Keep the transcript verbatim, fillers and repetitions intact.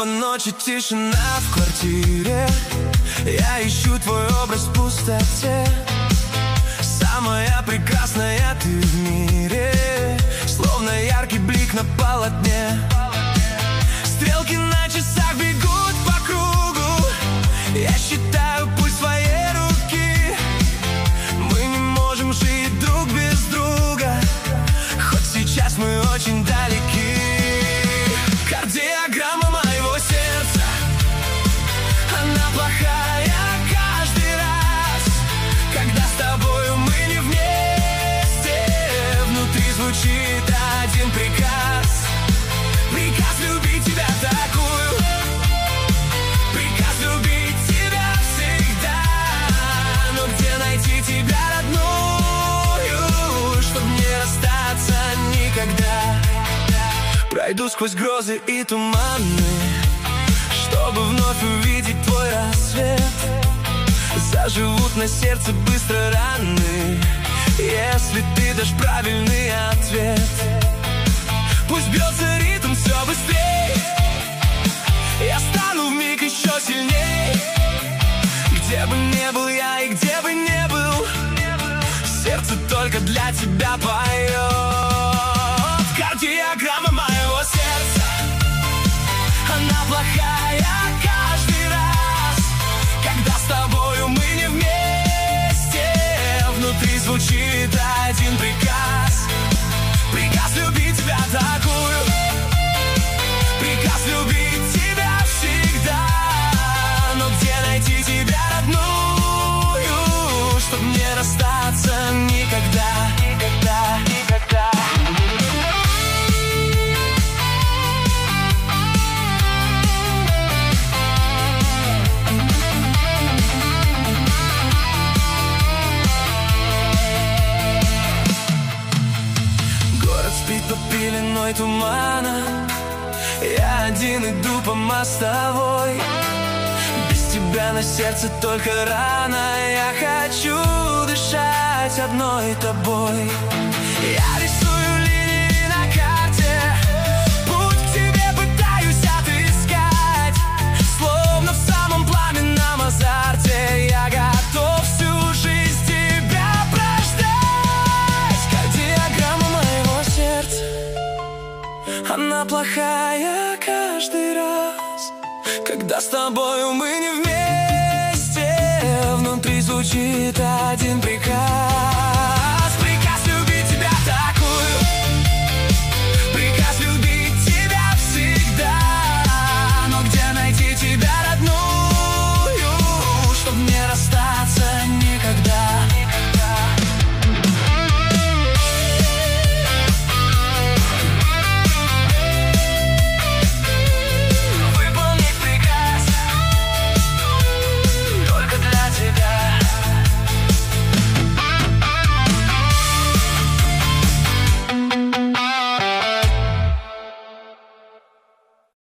Снова ночь и тишина в квартире. Я ищу твой образ в пустоте. Самая прекрасная ты в мире, словно яркий блик на полотне. Стрелки на часах бегут по кругу. Я считаю пульс твоей руки. Мы не можем жить друг без друга, хоть сейчас мы очень далеки. Кардиограмма моего сердца, она плохая каждый раз, когда с тобою мы не вместе. Внутри звучит один приказ. Приказ любить тебя такую. Приказ любить тебя всегда. Но где найти тебя родную, чтоб не расстаться никогда? Пройду сквозь грозы и туманы, чтобы вновь увидеть твой рассвет. Заживут на сердце быстро раны, если ты дашь правильный ответ. Пусть бьется ритм все быстрей, я стану вмиг еще сильней. Где бы ни был я и где бы ни был, сердце только для тебя поет. Кардиограмма моего сердца, она плохая каждый раз, когда с тобою мы не вместе. Внутри звучит один приказ. Приказ любить тебя такую. Приказ любить тебя всегда. Но где найти тебя родную, чтоб не расстаться никогда, никогда, никогда. Спит под пеленой тумана. Я один иду по мостовой. Без тебя на сердце только рана. Я хочу дышать одной тобой. Я рисую линии на карте, путь к тебе пытаюсь отыскать. Словно в самом пламенном азарте я готов всю жизнь тебя прождать. Кардиограмма моего сердца, она плохая каждый раз, когда с тобою мы не вместе. Внутри звучит один приказ.